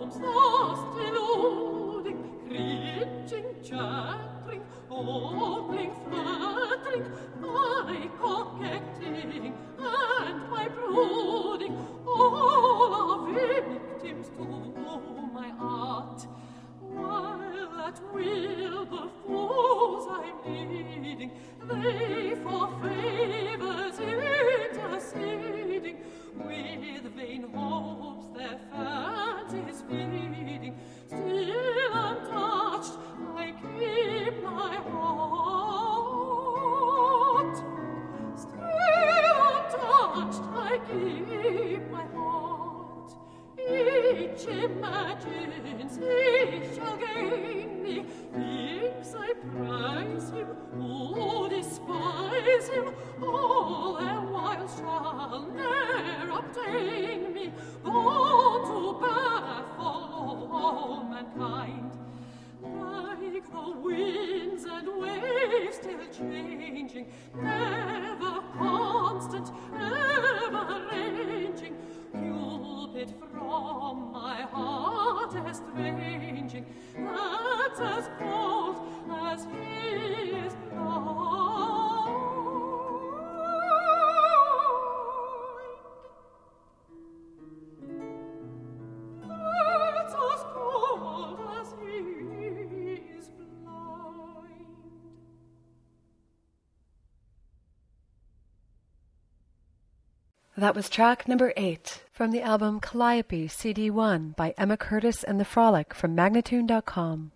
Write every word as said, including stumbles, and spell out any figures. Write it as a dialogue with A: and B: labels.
A: That was track number eight from the album Calliope C D one by Emma Curtis and the Frolic from Magnatune dot com.